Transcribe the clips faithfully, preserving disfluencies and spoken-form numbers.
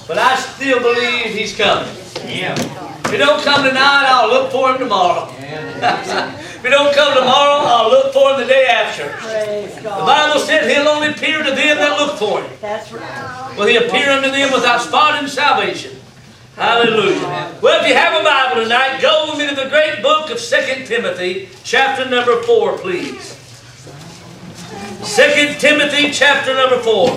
But I still believe He's coming. Yeah. If He don't come tonight, I'll look for Him tomorrow. If He don't come tomorrow, I'll look for Him the day after. The Bible said He'll only appear to them that look for Him. That's right. Will He appear unto them without spot in salvation? Hallelujah. Well, if you have a Bible tonight, go with me to the great book of Second Timothy, chapter number four, please. Second Timothy, chapter number four.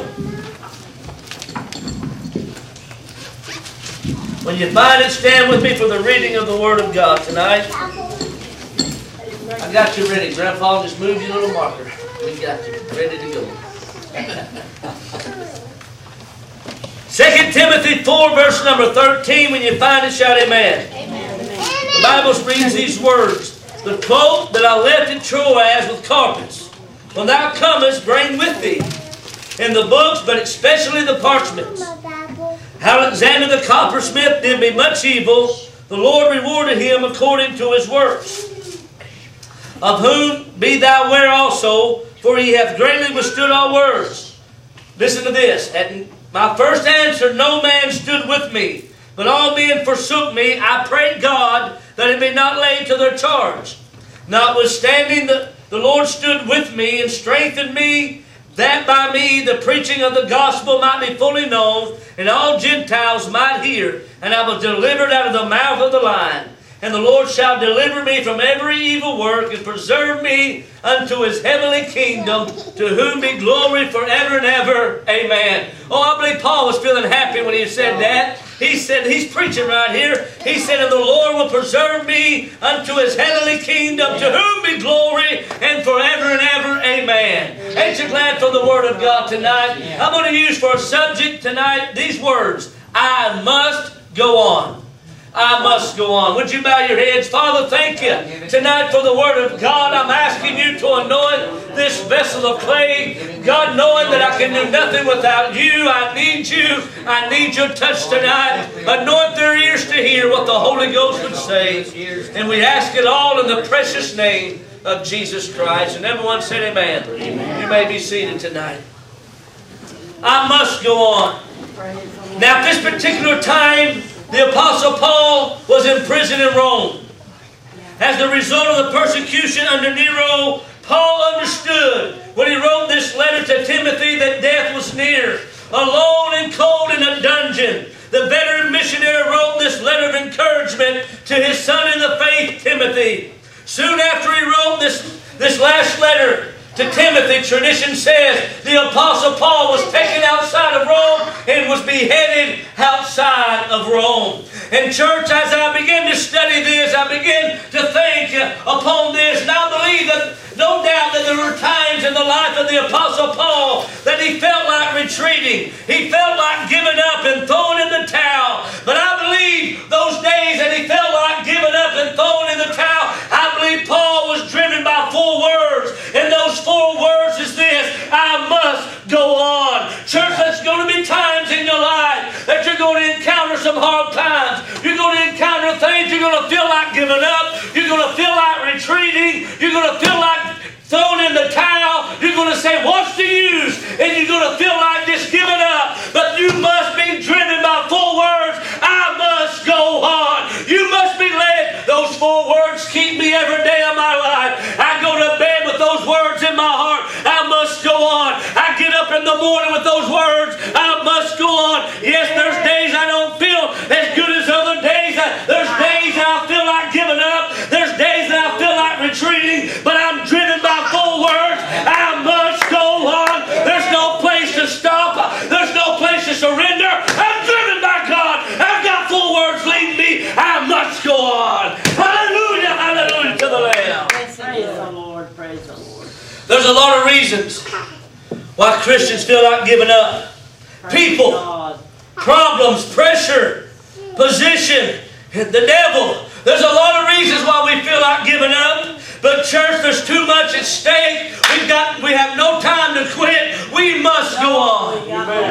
When you find it, stand with me for the reading of the Word of God tonight. I got you ready. Grandpa just moved your little marker. We got you ready to go. Second Timothy four, verse number thirteen. When you find it, shout amen. Amen. The Bible reads these words. The cloak that I left at Troas with carpets, when thou comest, bring with thee in the books, but especially the parchments. Alexander the coppersmith did me much evil. The Lord rewarded him according to his works. Of whom be thou aware also, for he hath greatly withstood our words. Listen to this. At my first answer, no man stood with me, but all men forsook me. I prayed God that it be not laid to their charge. Notwithstanding, the, the Lord stood with me and strengthened me, that by me the preaching of the gospel might be fully known, and all Gentiles might hear. And I was delivered out of the mouth of the lion. And the Lord shall deliver me from every evil work, and preserve me unto His heavenly kingdom, to whom be glory forever and ever. Amen. Oh, I believe Paul was feeling happy when he said that. He said, he's preaching right here. He said, and the Lord will preserve me unto His heavenly kingdom, to whom be glory and forever and ever. Amen. Ain't you glad for the Word of God tonight? I'm going to use for a subject tonight these words. I must go on. I must go on. Would you bow your heads? Father, thank you tonight for the Word of God. I'm asking you to anoint this vessel of clay. God, knowing that I can do nothing without you, I need you. I need your touch tonight. Anoint their ears to hear what the Holy Ghost would say. And we ask it all in the precious name of Jesus Christ. And everyone said amen. Amen. You may be seated tonight. I must go on. Now at this particular time, the Apostle Paul was in prison in Rome. As a result of the persecution under Nero, Paul understood when he wrote this letter to Timothy that death was near. Alone and cold in a dungeon, the veteran missionary wrote this letter of encouragement to his son in the faith, Timothy. Soon after he wrote this, this last letter to Timothy, tradition says the Apostle Paul was taken outside of Rome and was beheaded outside of Rome. And church, as I began to study this, I began to think upon this, and I believe that no doubt that there were times in the life of the Apostle Paul that he felt like retreating. He felt like giving up and throwing in the towel. But I believe those days that he felt like giving up and throwing in the towel, I believe Paul was driven by four words. And those four words is this: I must go on. Church, there's going to be times in your life that you're going to encounter some hard times. You're going to encounter things you're going to feel like giving up. You're going to feel like retreating. You're going to feel like throwing in the towel. You're going to say, what's the use? And you're going to feel like just giving up. But you must be driven by four words. I must go on. You must be led. Those four words keep me every day of my life. I go to bed with those words in my heart. I must go on. I get up in the morning with those words. I must go on. Yes, there's days I don't feel as good as other days. There's days that I feel like giving up. There's days that I feel like retreating. But I'm driven by four words. I must go on. There's no place to stop. There's no place to surrender. I'm driven by God. I've got four words leading me. I must go on. Hallelujah, hallelujah to the Lamb. Praise the Lord, praise the Lord. There's a lot of reasons why Christians feel like giving up. People, problems, pressure, position, the devil. There's a lot of reasons why we feel like giving up. But church, there's too much at stake. We've got, we have no time to quit. We must go on.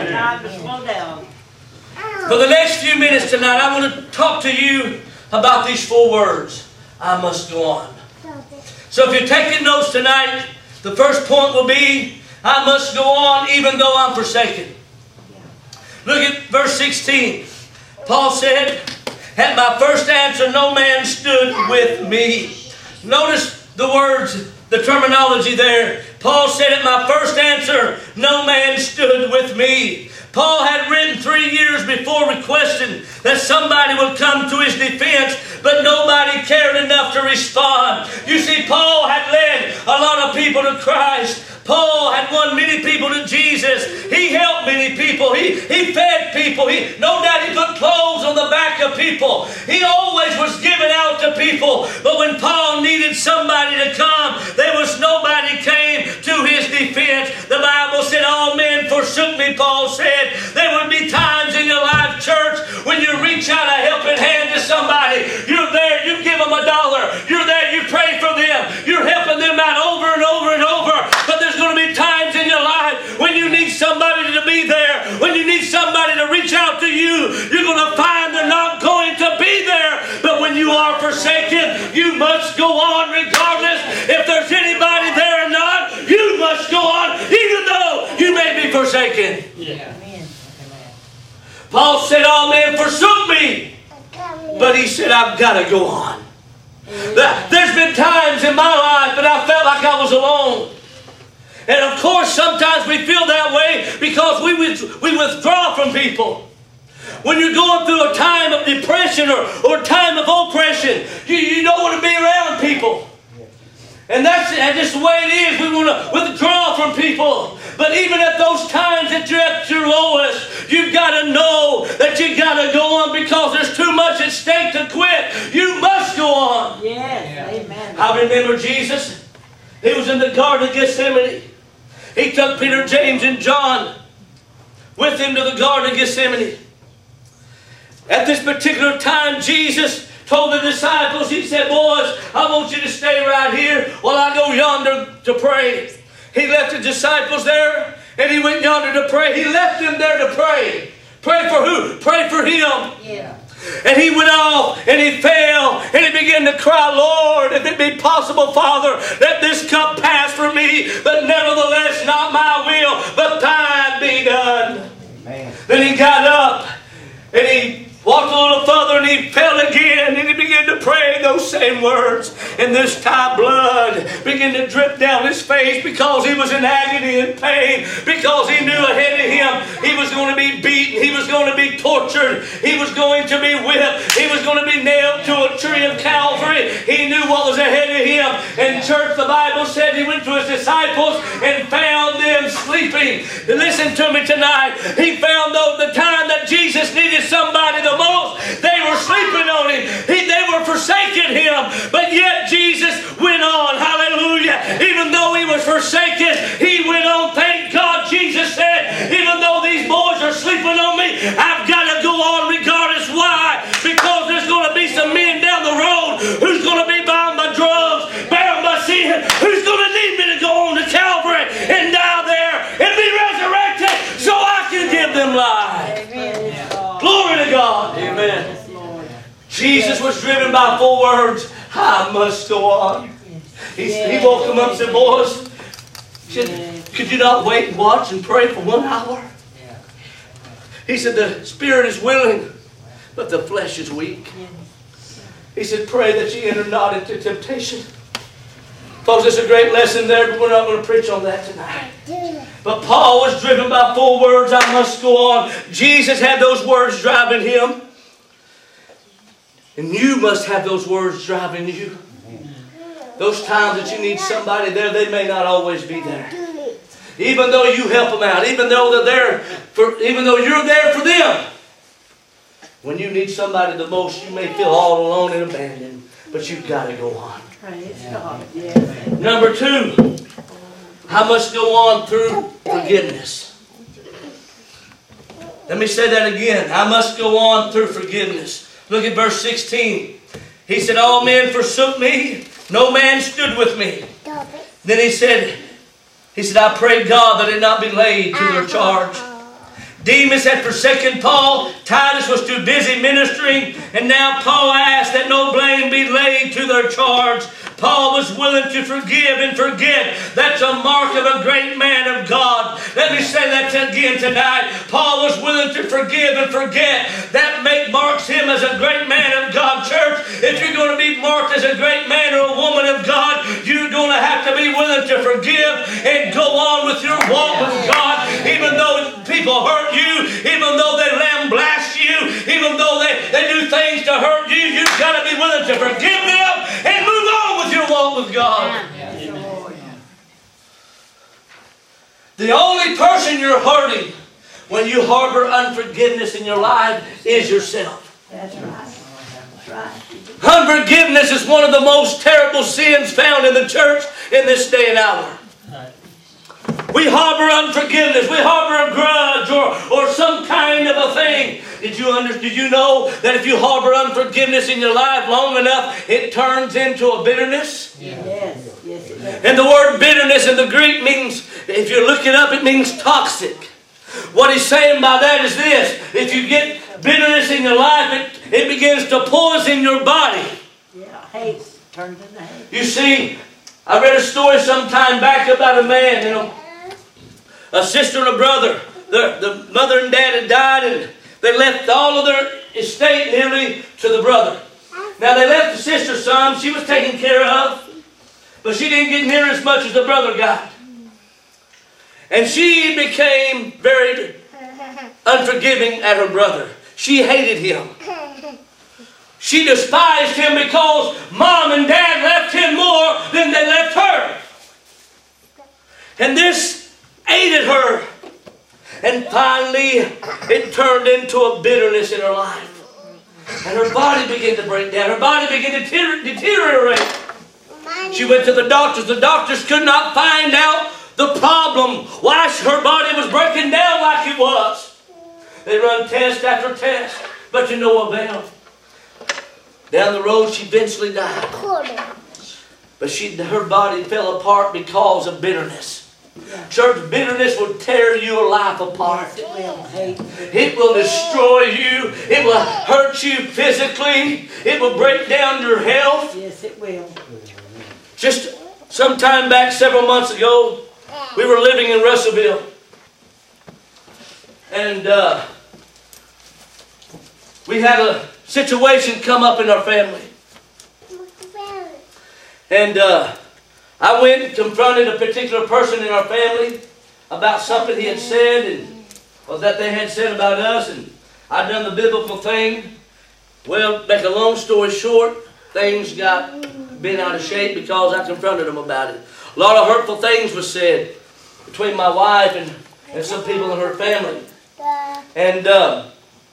For the next few minutes tonight, I want to talk to you about these four words. I must go on. So if you're taking notes tonight, the first point will be, I must go on even though I'm forsaken. Look at verse sixteen. Paul said, at my first answer, no man stood with me. Notice the words, the terminology there. Paul said, at my first answer, no man stood with me. Paul had written three years before requesting that somebody would come to his defense, but nobody cared enough to respond. You see, Paul had led a lot of people to Christ. Paul had won many people to Jesus. He helped many people. He, he fed people. He, no doubt he put clothes on the back of people. He always was giving out to people. But when Paul needed somebody to come, there was nobody came to his defense. The Bible said, all men forsook me, Paul said. There would be times in your life, church, when you reach out a helping hand to somebody. You're there, you give them a dollar. You're there, you pray for them. You're helping them out over and over and over. But there's going to be times in your life when you need somebody to be there. When you need somebody to reach out to you. You're going to find they're not going to be there. But when you are forsaken, you must go on regardless if there's anybody there or not. You must go on even though you may be forsaken. Yeah. Paul said, all men forsook me. But he said, I've got to go on. There's been times in my life that I felt like I was alone. And of course, sometimes we feel that way because we, we withdraw from people. When you're going through a time of depression or, or a time of oppression, you, you don't want to be around people. And that's, that's just the way it is. We want to withdraw from people. But even at those times that you're at your lowest, you've got to know that you've got to go on because there's too much at stake to quit. You must go on. Yes, amen. I remember Jesus. He was in the Garden of Gethsemane. He took Peter, James, and John with him to the Garden of Gethsemane. At this particular time, Jesus told the disciples, he said, boys, I want you to stay right here while I go yonder to pray. He left the disciples there and he went yonder to pray. He left them there to pray. Pray for who? Pray for him. Yeah. And he went off and he fell and he began to cry, Lord, if it be possible, Father, let this cup pass from me, but nevertheless not my will, but thine be done. Amen. Then he got up and he walked a little further and he fell again and he began to pray those same words. And this time blood began to drip down his face because he was in agony and pain, because he knew ahead of him he was going to be beaten, he was going to be tortured, he was going to be whipped, he was going to be nailed to a tree of Calvary. He knew what was ahead of him. And church, the Bible said he went to his disciples and found them sleeping. Listen to me tonight. He found though the time that Jesus needed somebody the most, they were sleeping on him. He, they were forsaking him. But yet Jesus went on. Hallelujah. Even though he was forsaken, he went on. Thank God Jesus said, even though these boys are sleeping on me, I've got to go on regardless. Why? Because there's going to be some men down the road who's going to be bound by drugs, bound by sin, who's going to need me to go on to Calvary and die there and be resurrected so I can give them life. Amen. Glory to God. Amen. Yes, Lord. Jesus was driven by four words. I must go on. He, he woke them up and said, boys, should, could you not wait and watch and pray for one hour? He said, the spirit is willing, but the flesh is weak. He said, pray that you enter not into temptation. Folks, there's a great lesson there, but we're not going to preach on that tonight. But Paul was driven by four words, I must go on. Jesus had those words driving him. And you must have those words driving you. Those times that you need somebody there, they may not always be there. Even though you help them out, even though they're there for, even though you're there for them. When you need somebody the most, you may feel all alone and abandoned. But you've got to go on. Praise God. Yes. Number two, I must go on through forgiveness. Let me say that again. I must go on through forgiveness. Look at verse sixteen. He said, all men forsook me. No man stood with me. Then he said, he said, I pray God that it not be laid to their charge. Demas had forsaken Paul. Titus was too busy ministering. And now Paul asked that no blame be laid to their charge. Paul was willing to forgive and forget. That's a mark of a great man of God. Let me say that again tonight. Paul was willing to forgive and forget. That make, marks him as a great man of God. Church, if you're going to be marked as a great man or a woman of God, you're going to have to be willing to forgive and go on with your walk with God. Even though people hurt you, even though they lambaste you, even though they, they do things to hurt you, you've got to be willing to forgive them and move on with your walk with God. The only person you're hurting when you harbor unforgiveness in your life is yourself. That's right. That's right. Unforgiveness is one of the most terrible sins found in the church in this day and hour. We harbor unforgiveness. We harbor a grudge or, or some kind of a thing. Did you, under, did you know that if you harbor unforgiveness in your life long enough, it turns into a bitterness? Yes. Yes. Yes, it does. And the word bitterness in the Greek means, if you look it up, it means toxic. What he's saying by that is this. If you get bitterness in your life, it, it begins to poison your body. Yeah. Hate turns into hate. You see, I read a story some time back about a man, you know, a sister and a brother. The, the mother and dad had died, and they left all of their estate nearly to the brother. Now, they left the sister some. She was taken care of, but she didn't get near as much as the brother got. And she became very unforgiving at her brother. She hated him. She despised him because mom and dad left him more than they left her. And this ate at her. And finally, it turned into a bitterness in her life. And her body began to break down. Her body began to deteriorate. She went to the doctors. The doctors could not find out the problem, why her body was breaking down like it was. They run test after test, but to no avail. Down the road, she eventually died. But she, her body fell apart because of bitterness. Yeah. Church, bitterness will tear your life apart. Yes, it will. It will destroy you. It will hurt you physically. It will break down your health. Yes, it will. Just some time back, several months ago, we were living in Russellville. And uh, we had a situation come up in our family. And uh, I went and confronted a particular person in our family about something he had said, and or that they had said about us, and I'd done the biblical thing. Well, make a long story short, things got bent out of shape because I confronted them about it. A lot of hurtful things were said between my wife and, and some people in her family. And uh,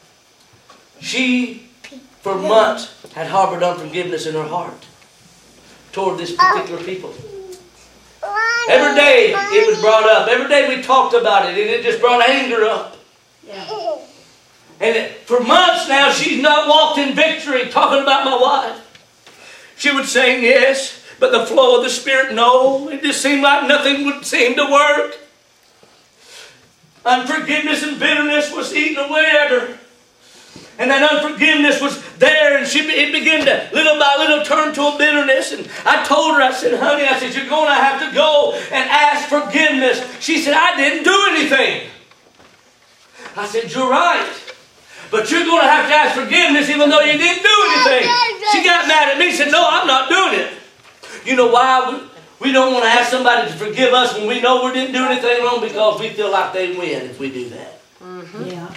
she, for months, had harbored unforgiveness in her heart toward this particular people. Every day it was brought up. Every day we talked about it, and it just brought anger up. Yeah. And it, for months now, she's not walked in victory talking about my wife. She would say yes, but the flow of the Spirit, no. It just seemed like nothing would seem to work. Unforgiveness and bitterness was eating away at her. And that unforgiveness was there, and she, it began to, little by little, turn to a bitterness. And I told her, I said, honey, I said, you're going to have to go and ask forgiveness. She said, I didn't do anything. I said, you're right. But you're going to have to ask forgiveness even though you didn't do anything. She got mad at me and said, no, I'm not doing it. You know why? We, we don't want to ask somebody to forgive us when we know we didn't do anything wrong, because we feel like they win if we do that. Mm-hmm. Yeah.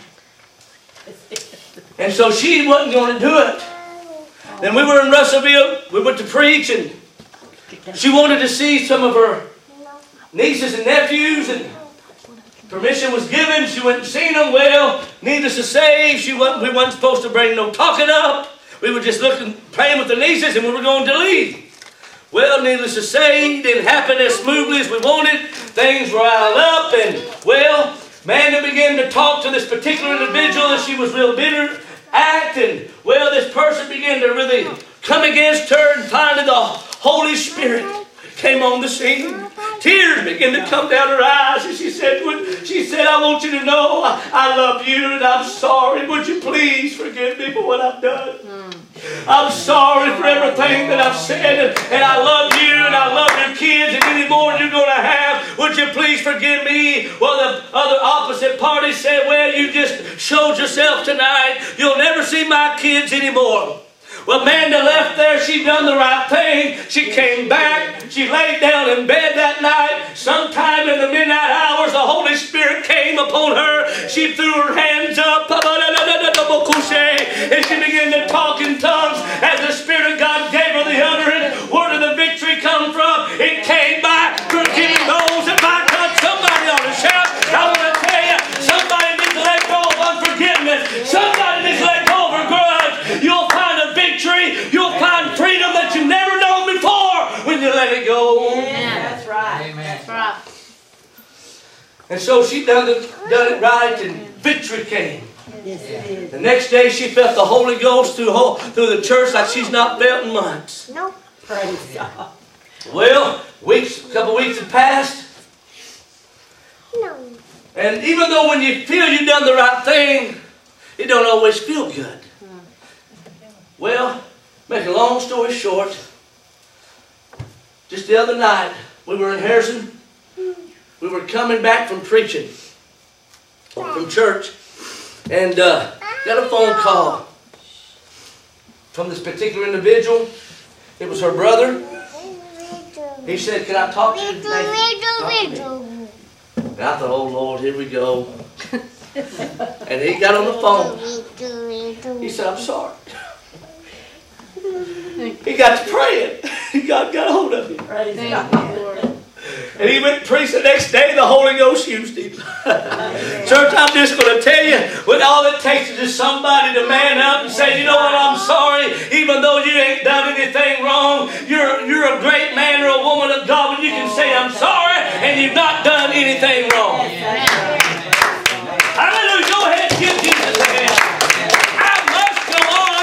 And so she wasn't going to do it. Then we were in Russellville. We went to preach, and she wanted to see some of her nieces and nephews, and permission was given. She went and seen them. Well, needless to say, she wasn't, we weren't supposed to bring no talking up. We were just looking, playing with the nieces, and we were going to leave. Well, needless to say, it didn't happen as smoothly as we wanted. Things riled up, and well, Amanda began to talk to this particular individual, and she was real bitter act, and well, this person began to really come against her, and finally the Holy Spirit came on the scene. Tears began to come down her eyes, and she said, she said, I want you to know I, I love you, and I'm sorry. Would you please forgive me for what I've done? Mm. I'm sorry for everything that I've said, and, and I love you, and I love your kids, and any more you're going to have. Would you please forgive me? Well, the other opposite party said, well, you just showed yourself tonight. You'll never see my kids anymore. Well, Amanda left there. She done the right thing. She came back. She laid down in bed that night. Sometime in the midnight hours, the Holy Spirit came upon her. She threw her hands up. And she began to talk in tongues as the Spirit of God gave her the utterance. Where did the victory come from? It came by forgiving those that my God, somebody ought to shout. I want to tell you, somebody needs to let go of unforgiveness. Somebody needs to let go of a grudge. You'll find a victory. You'll find freedom that you've never known before when you let it go. Yeah, that's right. Amen. That's right. And so she done it, done it right, and victory came. Yes, it is. The next day she felt the Holy Ghost through, whole, through the church like she's not felt in months. Nope. Praise God. Well, weeks, a couple weeks had passed. No. And even though when you feel you've done the right thing, it don't always feel good. Well, make a long story short, just the other night, we were in Harrison. We were coming back from preaching, from church, and uh, got a phone call from this particular individual. It was her brother. He said, can I talk to you? Talk to me. And I thought, oh Lord, here we go. And he got on the phone. He said, I'm sorry. He got to praying. God got a hold of him. Praise God. And he went and preached the next day. The Holy Ghost used him. Church, I'm just going to tell you, when all it takes is just somebody to man up and say, you know what, I'm sorry. Even though you ain't done anything wrong, you're, you're a great man or a woman of God when you can say, I'm sorry, and you've not done anything wrong. Hallelujah. Go ahead and give Jesus a hand. I must go on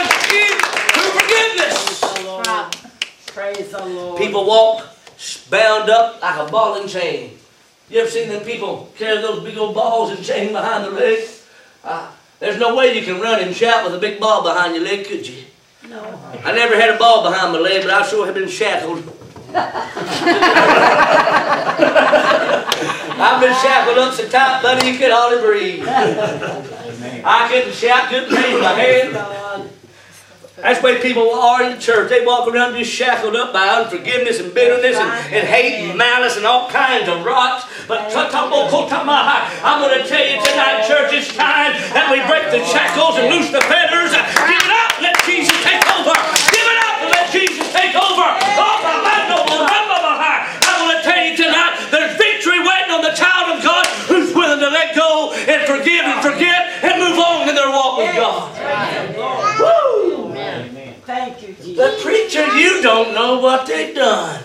through forgiveness. Praise the Lord. People walk bound up like a ball and chain. You ever seen them people carry those big old balls and chain behind their legs? Uh, there's no way you can run and shout with a big ball behind your leg, could you? No. I never had a ball behind my leg, but I sure have been shackled. I've been shackled up so tight, buddy, you could hardly breathe. I couldn't shout, couldn't raise my hand. That's the way people are in the church. They walk around just shackled up by unforgiveness and bitterness and, and hate and malice and all kinds of rot. But I'm going to tell you tonight, church, it's time that we break the shackles and loose the fetters. Give it up, let Jesus take over. Give it up and let Jesus take over. Oh, I'm going to tell you tonight, there's victory waiting on the child of God who's willing to let go and forgive and forget and move on in their walk with God. Woo! Thank you, Jesus. The preacher, you don't know what they've done.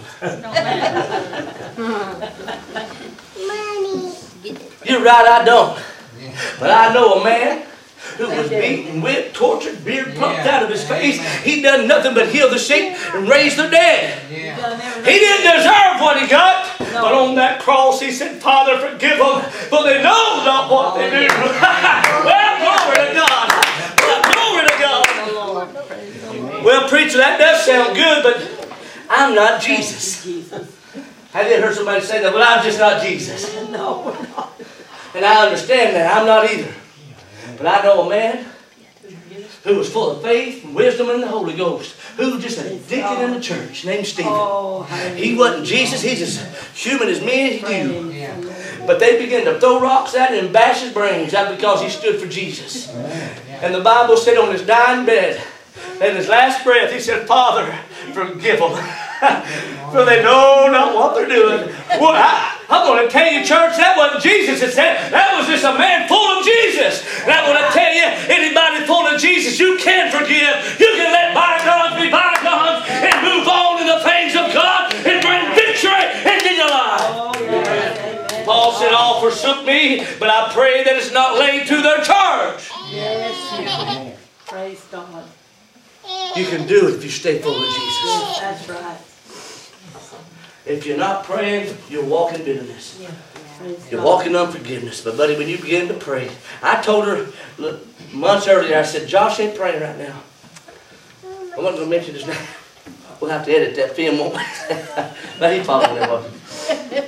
You're right, I don't. But I know a man who was beaten, whipped, tortured, beard plucked out of his face. He done nothing but heal the sick and raise the dead. He didn't deserve what he got. But on that cross he said, Father, forgive them, for they know not what they do. Well, glory to God. Well, glory to God. Well, preacher, that does sound good, but I'm not Jesus. Have you heard somebody say that? Well, I'm just not Jesus. No, we're not. And I understand that. I'm not either. But I know a man who was full of faith and wisdom and the Holy Ghost, who was just a deacon in the church named Stephen. Oh, he wasn't Jesus. He's as human as me and you. But they began to throw rocks at him and bash his brains out because he stood for Jesus. And the Bible said on his dying bed, in his last breath, he said, Father, forgive them. For they know not what they're doing. Well, I, I'm going to tell you, church, that wasn't Jesus that said. That was just a man full of Jesus. And I'm going to tell you, anybody full of Jesus, you can forgive. You can let bygones be bygones and move on to the things of God and bring victory into your life. Oh, yes. Paul said, all forsook me, but I pray that it's not laid to their charge. Yes, yes. Praise God. You can do it if you stay full of Jesus. Yes, that's right. If you're not praying, you'll walk in bitterness. Yeah. You're walking in unforgiveness. But buddy, when you begin to pray, I told her look, months earlier, I said, Josh ain't praying right now. I wasn't going to mention his name. We'll have to edit that film, won't we? But he followed me, wasn't he?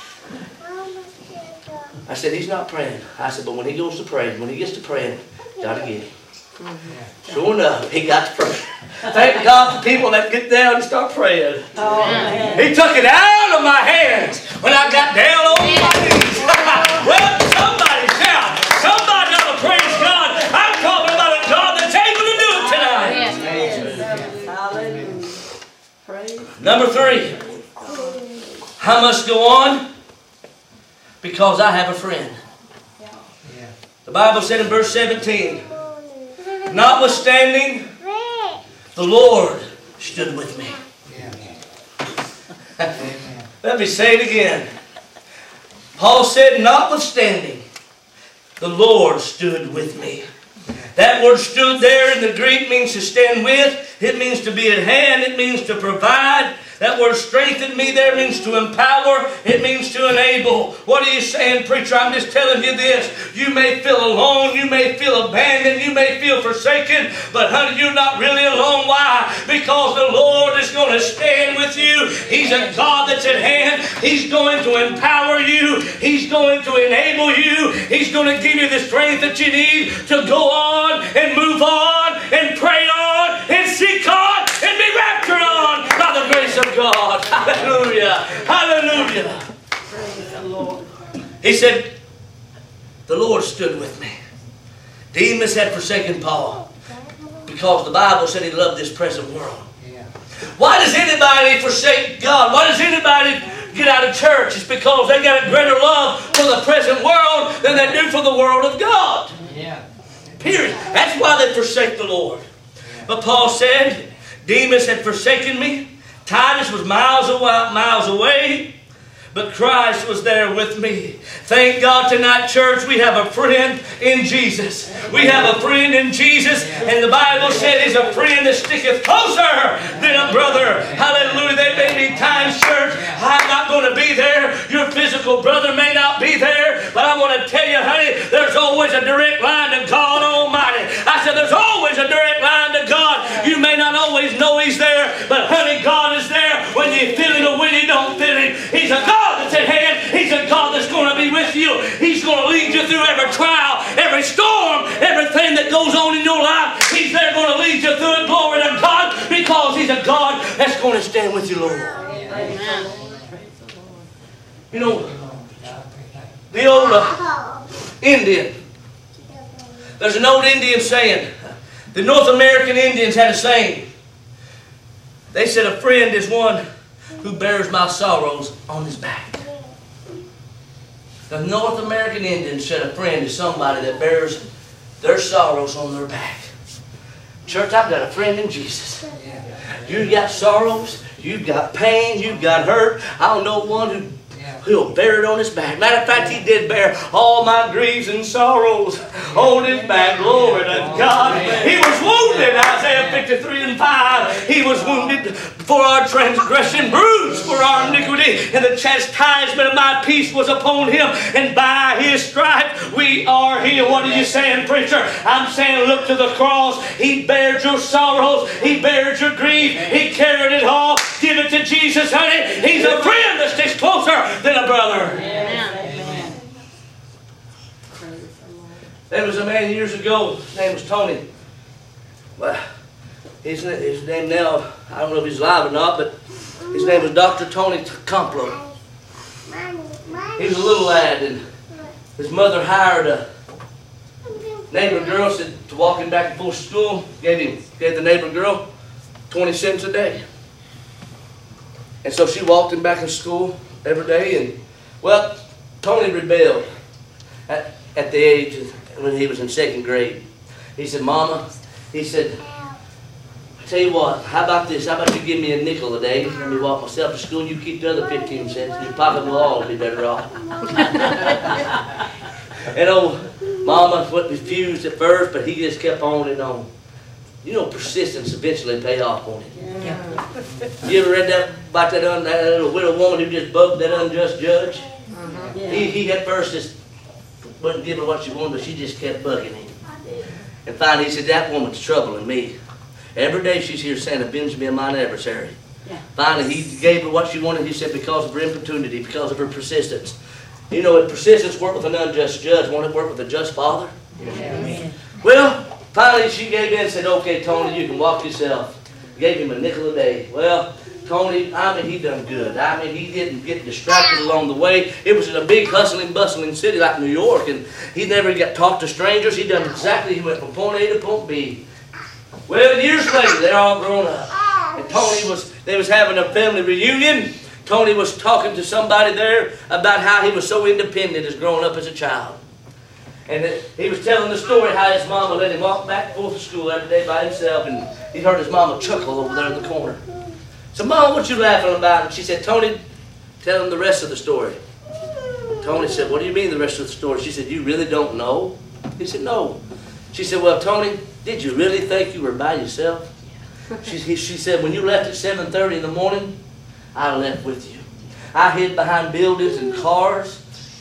I said, he's not praying. I said, but when he goes to praying, when he gets to praying, got to get him. Sure enough, he got to pray. Thank God for people that get down and start praying. Oh, man. He took it out of my hands when I got down on my knees. Well, somebody shout. Somebody ought to praise God. I'm talking about a God that's able to do it tonight. Yes. Hallelujah. Praise. Number three. I must go on because I have a friend. The Bible said in verse seventeen, notwithstanding, the Lord stood with me. Let me say it again. Paul said, notwithstanding, the Lord stood with me. That word stood there in the Greek means to stand with. It means to be at hand. It means to provide. That word strengthen me there means to empower. It means to enable. What are you saying, preacher? I'm just telling you this. You may feel alone. You may feel abandoned. You may feel forsaken. But honey, you're not really alone. Why? Because the Lord is going to stand with you. He's a God that's at hand. He's going to empower you. He's going to enable you. He's going to give you the strength that you need to go on and move on and pray on and seek on and be raptured on by the grace of God. Hallelujah. Hallelujah. Praise the Lord. He said, the Lord stood with me. Demas had forsaken Paul because the Bible said he loved this present world. Why does anybody forsake God? Why does anybody get out of church? It's because they got a greater love for the present world than they do for the world of God. Period. That's why they forsake the Lord. But Paul said, Demas had forsaken me. Titus was miles away, miles away, but Christ was there with me. Thank God tonight, church, we have a friend in Jesus. We have a friend in Jesus, and the Bible said he's a friend that sticketh closer than a brother. Hallelujah. There may be times, church, I'm not going to be there. Your physical brother may not be there, but I want to tell you, honey, there's always a direct line to God Almighty. I said there's always a direct line to God. You may not always know He's there, but honey, God is there when you feel Him or when you don't feel Him. He's a God that's at hand. He's a God that's going to be with you. He's going to lead you through every trial, every storm, everything that goes on in your life. He's there going to lead you through it. Glory to God, because He's a God that's going to stand with you, Lord. Amen. You know, the old uh, Indian, there's an old Indian saying, the North American Indians had a saying. They said, a friend is one who bears my sorrows on his back. The North American Indians said a friend is somebody that bears their sorrows on their back. Church, I've got a friend in Jesus. You've got sorrows, you've got pain, you've got hurt. I don't know one who He'll bear it on His back. Matter of fact, He did bear all my griefs and sorrows on His back. Glory to God. He was wounded, Isaiah fifty-three and five. He was wounded for our transgression, bruised for our iniquity, and the chastisement of my peace was upon Him, and by His stripes we are healed. What are you saying, preacher? I'm saying look to the cross. He bared your sorrows. He bared your grief. He carried it all. Give it to Jesus, honey. He's a friend that sticks closer than a brother. Amen. There was a man years ago, his name was Tony. Well, his, his name now, I don't know if he's alive or not, but his name was Doctor Tony Complo. He was a little lad, and his mother hired a neighbor girl, said to walk him back and forth to school, gave him, gave the neighbor girl twenty cents a day. And so she walked him back in school every day, and well, Tony rebelled at, at the age of, when he was in second grade. He said, Mama, he said, I tell you what, how about this? How about you give me a nickel a day, let me walk myself to school, and you keep the other fifteen cents, and your pocket will all be better off. And old Mama refused at first, but he just kept on and on. You know, persistence eventually pay off on it. Yeah. You ever read that about that, un, that little widow woman who just bugged that unjust judge? Uh-huh. Yeah. He, he at first just wouldn't give her what she wanted, but she just kept bugging him. And finally he said, that woman's troubling me. Every day she's here saying, avenge me of mine adversary. Yeah. Finally, he gave her what she wanted. He said, because of her importunity, because of her persistence. You know, if persistence worked with an unjust judge, won't it work with a just father? Amen. Well, finally she gave in and said, okay, Tony, you can walk yourself. Gave him a nickel a day. Well, Tony, I mean, he done good. I mean, he didn't get distracted along the way. It was in a big hustling, bustling city like New York, and he never got talked to strangers. He done exactly, he went from point A to point B. Well, years later, they're all grown up. And Tony was, they was having a family reunion. Tony was talking to somebody there about how he was so independent as growing up as a child. And he was telling the story how his mama let him walk back and forth to school every day by himself, and he heard his mama chuckle over there in the corner. So, Mom, what you laughing about? And she said, Tony, tell him the rest of the story. Tony said, what do you mean the rest of the story? She said, you really don't know? He said, no. She said, well, Tony, did you really think you were by yourself? She, he, she said, when you left at seven thirty in the morning, I left with you. I hid behind buildings and cars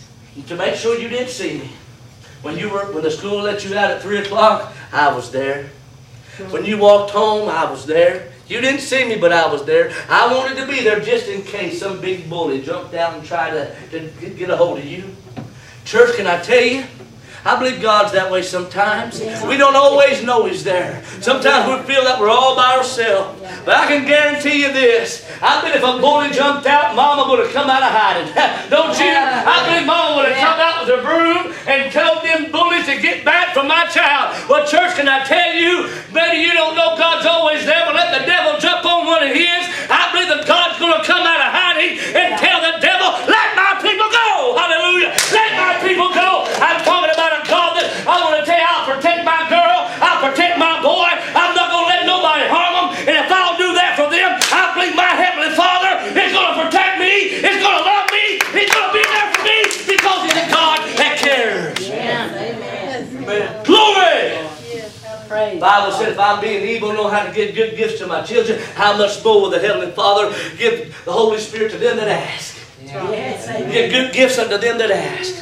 to make sure you didn't see me. When, you were, when the school let you out at three o'clock, I was there. When you walked home, I was there. You didn't see me, but I was there. I wanted to be there just in case some big bully jumped out and tried to, to get a hold of you. Church, can I tell you? I believe God's that way sometimes. We don't always know He's there. Sometimes we feel that we're all by ourselves. But I can guarantee you this. I bet if a bully jumped out, Mama would have come out of hiding. Don't you? I believe Mama would have come out with a broom and told them bullies to get back from my child. Well, church, can I tell you, maybe you don't know God's always there, but let the devil jump on one of His. I believe that God's going to come out of hiding and tell the devil, let my people go. Hallelujah. Let my people go. I'm talking about a God that I want to tell you, I'll protect my girl. I'll protect my boy. I'm not going to let nobody harm them. And if I'll do that for them, I believe my Heavenly Father is going to protect me. He's going to love me. He's going to be there for me because He's a God that cares. Amen. Amen. Glory. Praise The Bible said if I'm being evil, know how to give good gifts to my children, how much more will the Heavenly Father give the Holy Spirit to them that ask? Yes, Give good gifts unto them that ask.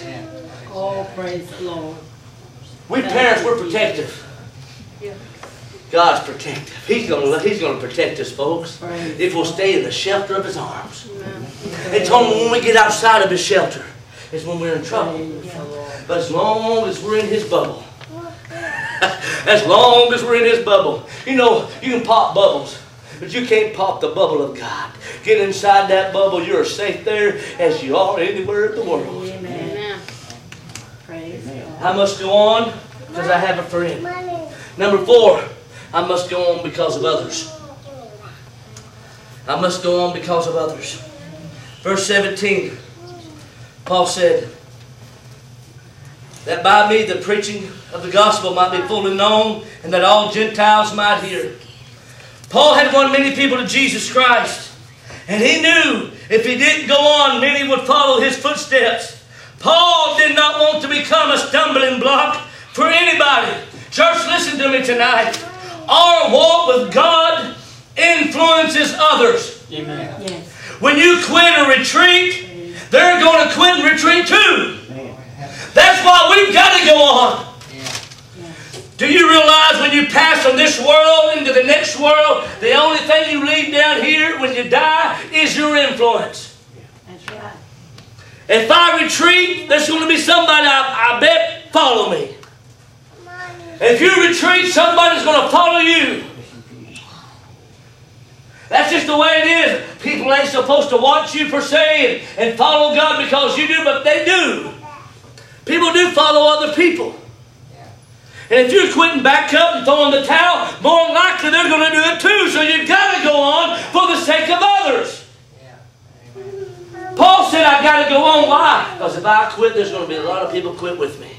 oh, praise the Lord. We parents, we're protective. God's protective. He's going to, he's going to protect us, folks, Praise if we'll stay in the shelter of His arms. Amen. They told me when we get outside of His shelter, it's when we're in trouble. Praise the Lord. But as long as we're in His bubble, as long as we're in His bubble, you know, you can pop bubbles, but you can't pop the bubble of God. Get inside that bubble, you're as safe there as you are anywhere in the world. Amen. Praise God. I must go on because I have a friend. Number four, I must go on because of others. I must go on because of others. Verse seventeen, Paul said, that by me the preaching of the gospel might be fully known, and that all Gentiles might hear. Paul had won many people to Jesus Christ, and he knew if he didn't go on, many would follow his footsteps. Paul did not want to become a stumbling block for anybody. Church, listen to me tonight. Our walk with God influences others. Amen. Yes. When you quit or retreat, they're going to quit and retreat too. That's why we've got to go on. Do you realize when you pass from this world into the next world, the only thing you leave down here when you die is your influence? That's right. If I retreat, there's going to be somebody, I, I bet, follow me. If you retreat, somebody's going to follow you. That's just the way it is. People ain't supposed to watch you per se and, and follow God because you do, but they do. People do follow other people. And if you're quitting back up and throwing the towel, more than likely they're going to do it too. So you've got to go on for the sake of others. Paul said, I've got to go on. Why? Because if I quit, there's going to be a lot of people quit with me.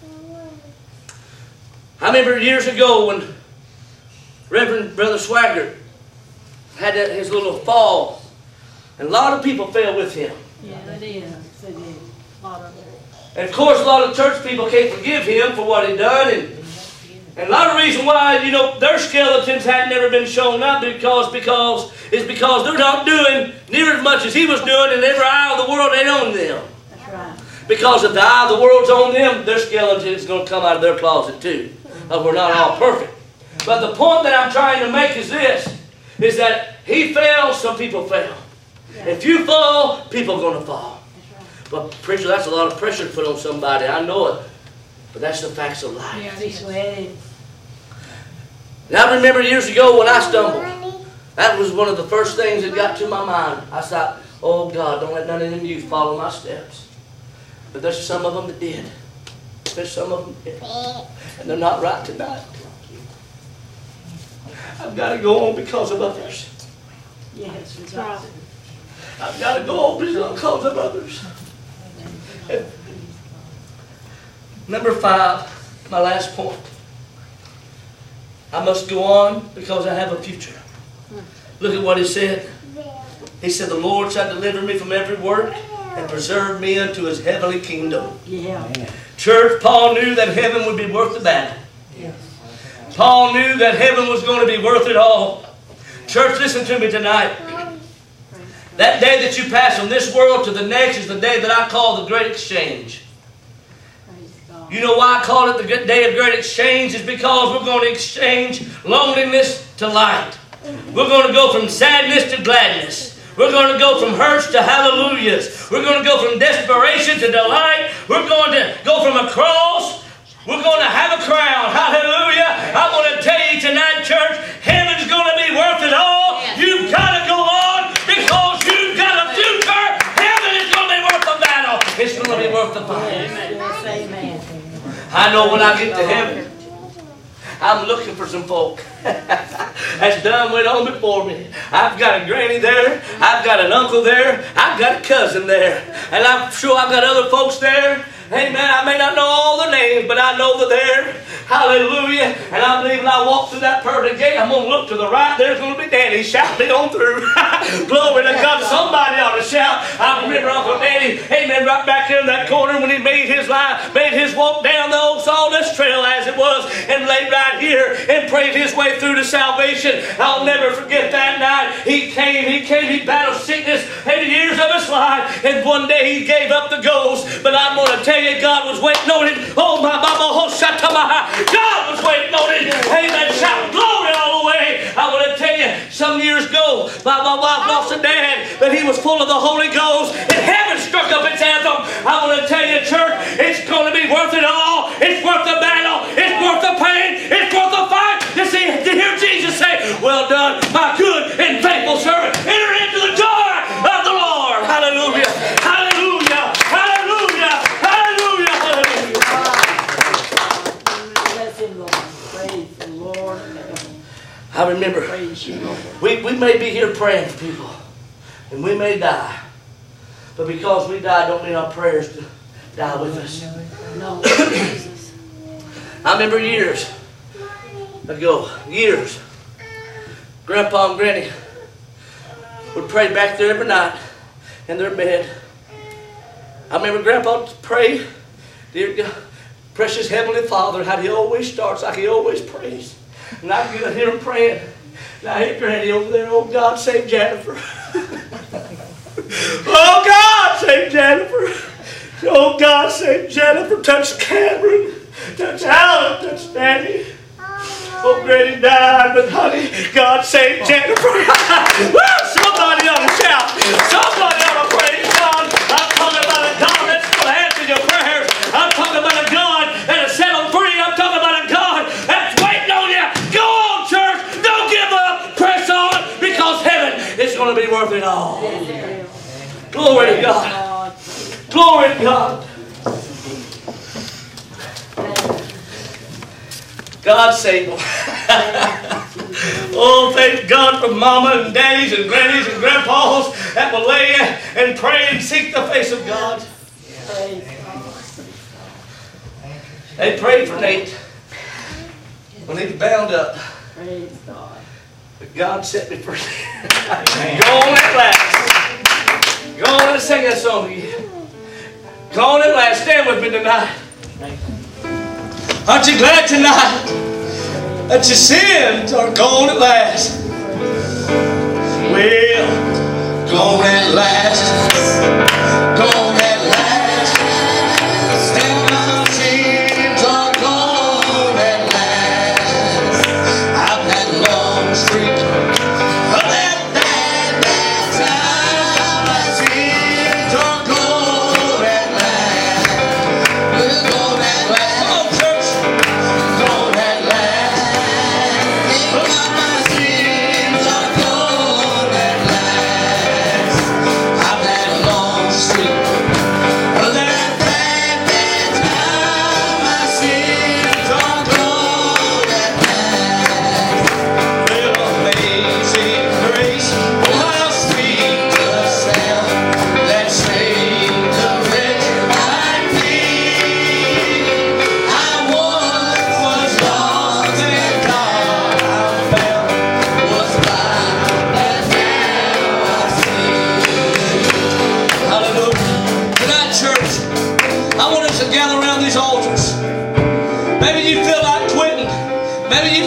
I remember years ago when Reverend Brother Swaggart had that, his little fall. And a lot of people fell with him. Yeah, it is. It is. A lot of it. And of course, a lot of church people can't forgive him for what he done. And, and a lot of reason why, you know, their skeletons had never been shown up because, because, is because they're not doing near as much as he was doing, and every eye of the world ain't on them. That's right. Because if the eye of the world's on them, their skeleton's going to come out of their closet too. Because we're not all perfect. But the point that I'm trying to make is this, is that he fell, some people fell. Yeah. If you fall, people are going to fall. That's right. But preacher, that's a lot of pressure to put on somebody. I know it. But that's the facts of life. Yeah, and I remember years ago when I stumbled, that was one of the first things that got to my mind. I thought, oh God, don't let none of them youth follow my steps. But there's some of them that did. There's some of them that did. And they're not right tonight. I've got to go on because of others. Yes, that's right. I've got to go on because of others. And number five, my last point. I must go on because I have a future. Look at what he said. He said, the Lord shall deliver me from every work and preserve me unto his heavenly kingdom. Yeah. Church, Paul knew that heaven would be worth the battle. Yes. Paul knew that heaven was going to be worth it all. Church, listen to me tonight. That day that you pass from this world to the next is the day that I call the Great Exchange. You know why I call it the day of great exchange? Is because we're going to exchange loneliness to light. We're going to go from sadness to gladness. We're going to go from hurts to hallelujahs. We're going to go from desperation to delight. We're going to go from a cross. We're going to have a crown. Hallelujah. I'm going to tell you tonight, church, heaven's going to be worth it all. You've got to go on because you've got a future. Heaven is going to be worth the battle. It's going to be worth the fight. Amen. I know when I get to heaven, I'm looking for some folk that's done went on before me. I've got a granny there. I've got an uncle there. I've got a cousin there. And I'm sure I've got other folks there. Amen. I may not know all the names, but I know they're there. Hallelujah. And I believe when I walk through that pearly gate, I'm going to look to the right. There's going to be Danny shouting on through. Glory to God. Somebody ought to shout. I remember Uncle Danny, amen, right back there in that corner when he made his line, made his walk down the old Sawdust Trail as it was, and laid right here and prayed his way through to salvation. I'll never forget that night. He came, he came, he battled sickness in the years of his life, and one day he gave up the ghost. But I'm going to tell you, God was waiting on him. Oh, my Baba, oh, Shatamaha. God was waiting on him. Amen. Shout glory all the way. I want to tell you, some years ago, my, my wife lost a dad, but he was full of the Holy Ghost, and heaven struck up its anthem. I want to tell you, church, it's going to be worth it all. It's worth the battle. It's worth the pain. It's worth the fight. You see, to hear Jesus say, well done, my good and faithful servant. Enter into the joy of the Lord. Hallelujah. Hallelujah. Hallelujah. Hallelujah. Hallelujah. Bless him, Lord. Praise the Lord. I remember, we, we may be here praying for people, and we may die. But because we die, don't mean our prayers to die with us. No, Jesus. I remember years ago, years, Grandpa and Granny would pray back there every night in their bed. I remember Grandpa would pray, dear God, precious Heavenly Father, how he always starts like he always prays. And I could hear him praying. And I hear Granny over there, oh God, save Jennifer. Oh God, save Jennifer. Oh God, save Jennifer. Touch Cameron. Touch Alan. Touch Danny. Oh, Granny died, but honey, God saved Jennifer. Well, somebody ought to shout. Somebody ought to praise God. I'm talking about a God that's going to answer your prayers. I'm talking about a God that'll set them free. I'm talking about a God that's waiting on you. Go on, church. Don't give up. Press on, because heaven is going to be worth it all. Glory to God. Glory to God. God save them. Oh, thank God for mama and daddies and grannies and grandpas that will lay and pray and seek the face of God. They prayed for Nate when he was bound up. But God set me free. Go on at last. Go on and sing that song again. Go on at last. Stand with me tonight. Aren't you glad tonight that your sins are gone at last? Well, gone at last. Gone at last. And my sins are gone at last.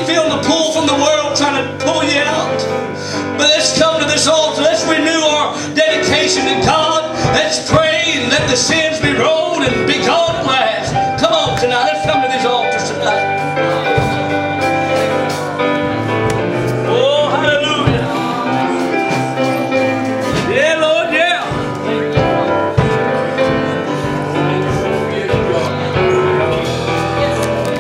feeling the pull from the world trying to pull you out. But let's come to this altar. Let's renew our dedication to God. Let's pray and let the sins be rolled and be gone at last.